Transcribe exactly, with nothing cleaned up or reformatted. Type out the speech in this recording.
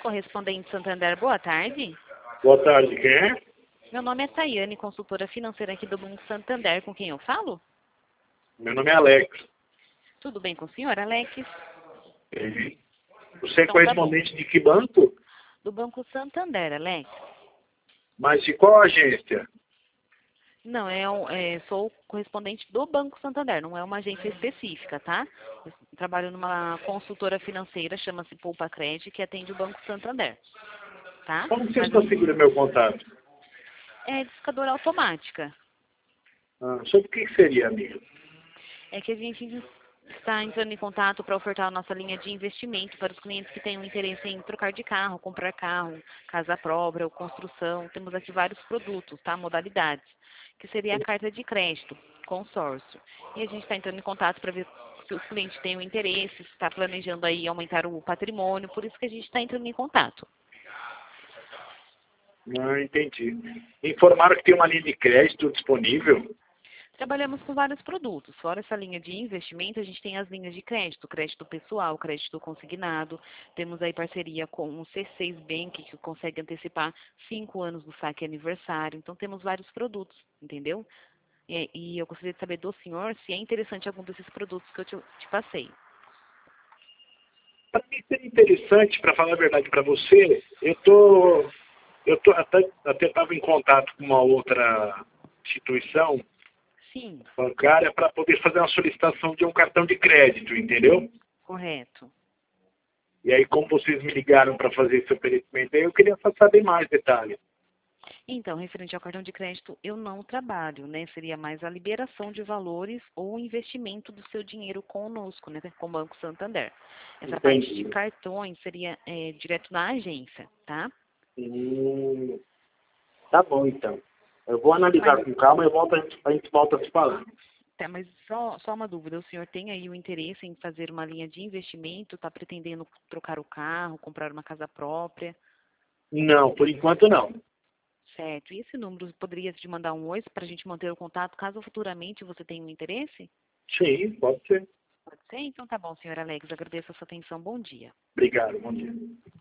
Correspondente Santander, boa tarde. Boa tarde, quem é? Meu nome é Tayane, consultora financeira aqui do Banco Santander. Com quem eu falo? Meu nome é Alex. Tudo bem com o senhor, Alex? E Você é Então tá bom. correspondente de que banco? Do Banco Santander, Alex. Mas de qual agência? Não, é, um, é sou correspondente do Banco Santander, não é uma agência específica, tá? Eu trabalho numa consultora financeira, chama-se Poupa Cred, que atende o Banco Santander, tá? Como vocês Mas conseguiram meu contato? é discadora automática. Ah, sobre o que seria, amigo? É que a gente está entrando em contato para ofertar a nossa linha de investimento para os clientes que tenham interesse em trocar de carro, comprar carro, casa própria ou construção. Temos aqui vários produtos, tá? Modalidades, que seria a carta de crédito, consórcio. E a gente está entrando em contato para ver se os clientes têm interesse, se está planejando aí aumentar o patrimônio, por isso que a gente está entrando em contato. Não entendi. Informaram que tem uma linha de crédito disponível? Trabalhamos com vários produtos. Fora essa linha de investimento, a gente tem as linhas de crédito, crédito pessoal, crédito consignado. Temos aí parceria com o C seis Bank, que consegue antecipar cinco anos do saque aniversário. Então, temos vários produtos, entendeu? E, e eu gostaria de saber do senhor se é interessante algum desses produtos que eu te, te passei. Para mim seria interessante, para falar a verdade para você, eu tô, eu tô até até estava em contato com uma outra instituição Sim, bancária para poder fazer uma solicitação de um cartão de crédito, entendeu? correto. E aí, como vocês me ligaram para fazer esse oferecimento, aí eu queria só saber mais detalhes. Então, referente ao cartão de crédito, eu não trabalho, né? Seria mais a liberação de valores ou investimento do seu dinheiro conosco, né? Com o Banco Santander. Essa parte de Entendi. cartões seria é, direto na agência, tá? Hum, tá bom, então. Eu vou Mas, analisar com calma e volto, a gente a gente volta a se falar. tá, mas só, só uma dúvida, o senhor tem aí o interesse em fazer uma linha de investimento? Está pretendendo trocar o carro, comprar uma casa própria? Não, por enquanto não. Certo. E esse número poderia te mandar um oi para a gente manter o contato, caso futuramente você tenha um interesse? Sim, pode ser. Pode ser? Então tá bom, senhor Alex. Agradeço a sua atenção. Bom dia. Obrigado, bom dia.